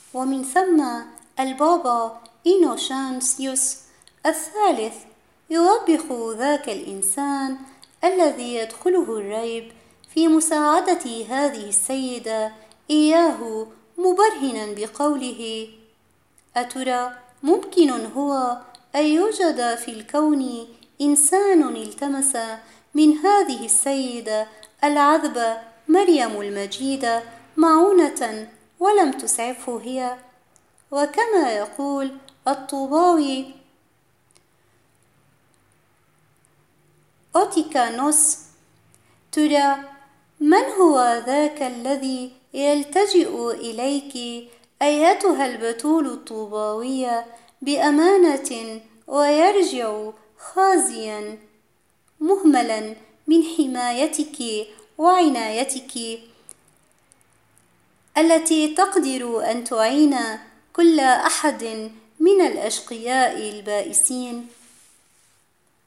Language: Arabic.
ومن ثم البابا إينوشانسيوس الثالث يوبخ ذاك الإنسان الذي يدخله الريب في مساعدة هذه السيدة إياه، مبرهنا بقوله: أترى ممكن هو أن يوجد في الكون إنسان التمس من هذه السيدة العذبة مريم المجيدة معونة ولم تسعفه هي؟ وكما يقول الطوباوي أوتيكانوس: ترى من هو ذاك الذي يلتجئ إليك أيتها البتول الطوباوية بأمانة، ويرجع خازيا مهملا من حمايتك وعنايتك التي تقدر أن تعين كل أحد من الأشقياء البائسين؟